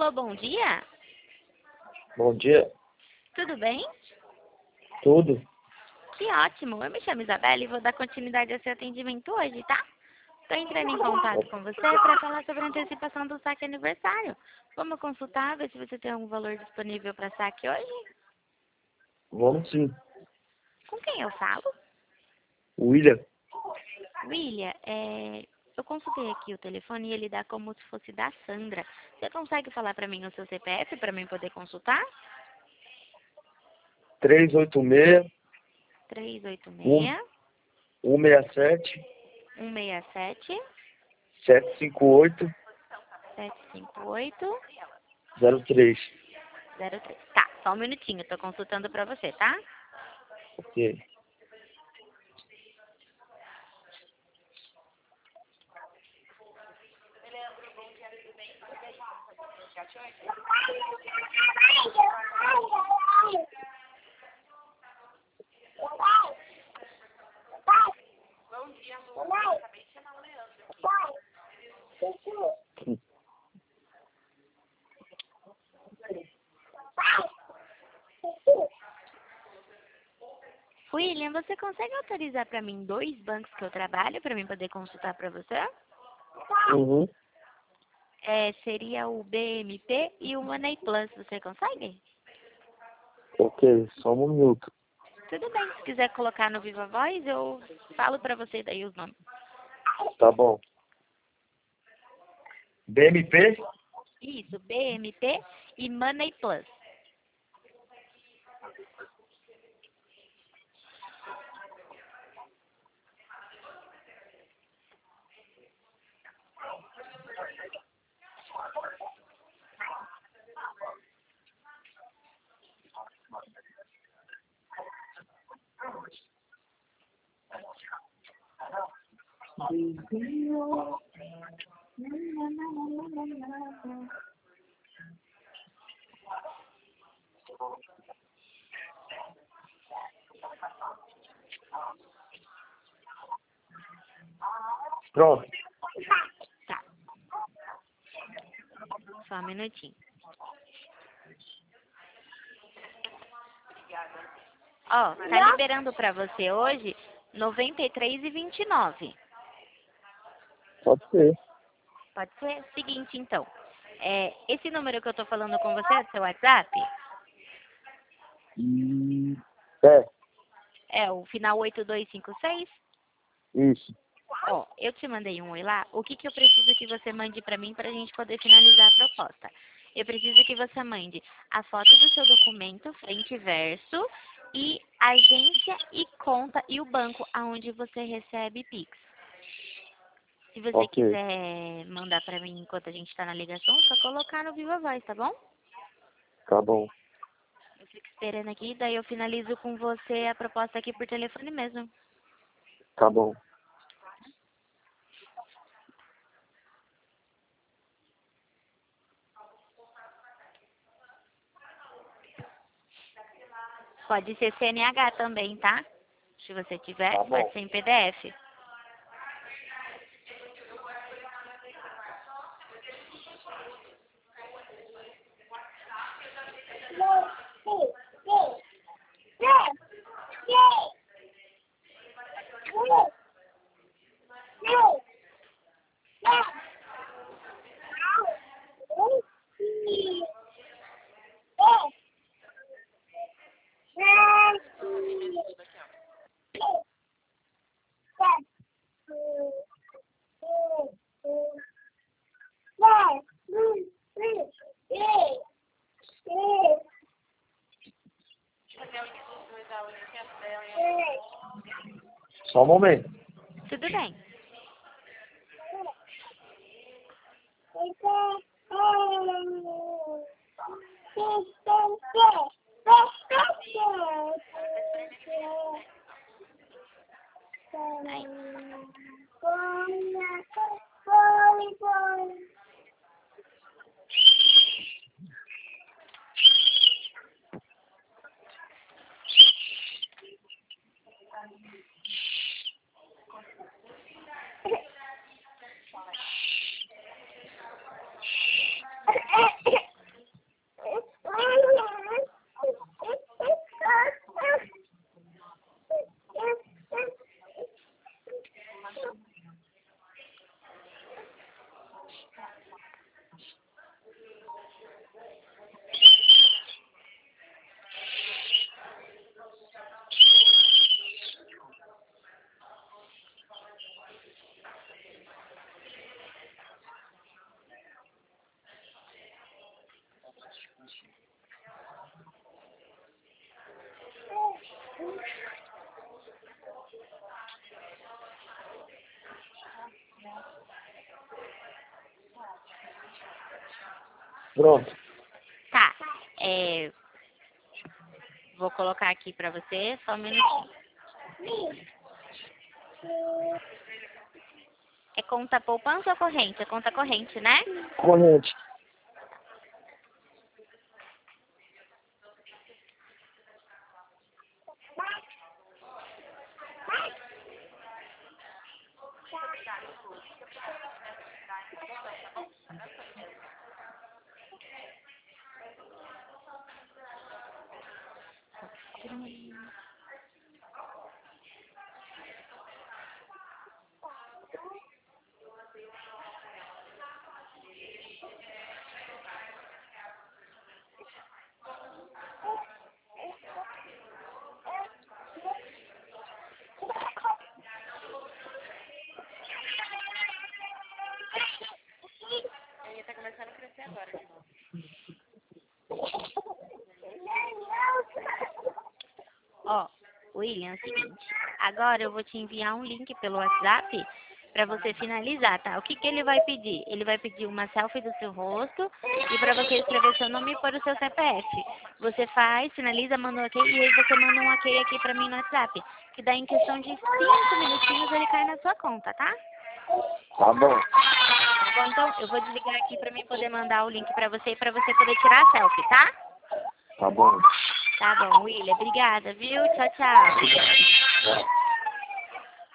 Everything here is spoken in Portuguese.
Alô, bom dia. Bom dia. Tudo bem? Tudo? Que ótimo. Eu me chamo Isabela e vou dar continuidade ao seu atendimento hoje, tá? Estou entrando em contato com você para falar sobre a antecipação do saque aniversário. Vamos consultar, ver se você tem algum valor disponível para saque hoje? Vamos sim. Com quem eu falo? William. William, eu consultei aqui o telefone e ele dá como se fosse da Sandra. Você consegue falar para mim o seu CPF para mim poder consultar? 386 386 167 167 758 758 03. 03. Tá, só um minutinho, tô consultando pra você, tá? Ok. William, você consegue autorizar pra mim 2 bancos que eu trabalho pra mim poder consultar pra você? Uhum. Seria o BMP e o Money Plus, você consegue? Ok, só um minuto. Tudo bem, se quiser colocar no Viva Voz, eu falo pra você daí os nomes. Tá bom. BMP? Isso, BMP e Money Plus. Pronto. Tá, só um minutinho. Ó, tá liberando pra você hoje 93,29. Pode ser. Pode ser? Seguinte, então. Esse número que eu tô falando com você é do seu WhatsApp? E... É, É o final 8256? isso. Ó, eu te mandei um oi lá. O que eu preciso que você mande pra mim pra gente poder finalizar a proposta? Eu preciso que você mande a foto do seu documento, frente e verso, e agência e conta e o banco aonde você recebe Pix. Se você Ok. quiser mandar pra mim enquanto a gente tá na ligação, só colocar no Viva Voz, tá bom? Tá bom. Eu fico esperando aqui, daí eu finalizo com você a proposta aqui por telefone mesmo. Tá bom. Pode ser CNH também, tá? Se você tiver, Tá bom. pode ser em PDF. Só um momento. Tudo bem. Aí. Pronto. Tá. Vou colocar aqui pra você, só um minutinho. É conta poupança ou corrente? É conta corrente, né? Corrente. Ele tá começando a crescer agora de novo. Ó, William, é o seguinte. Agora eu vou te enviar um link pelo WhatsApp para você finalizar, tá? O que que ele vai pedir? Ele vai pedir uma selfie do seu rosto e para você escrever seu nome e pôr o seu CPF. Você faz, finaliza, manda um ok e aí você manda um ok aqui para mim no WhatsApp. Que daí em questão de 5 minutinhos ele cai na sua conta, tá? Tá bom. Tá bom, então eu vou desligar aqui para mim poder mandar o link para você e para você poder tirar a selfie, tá? Tá bom. Tá bom, William. Obrigada, viu? Tchau, tchau. Tchau.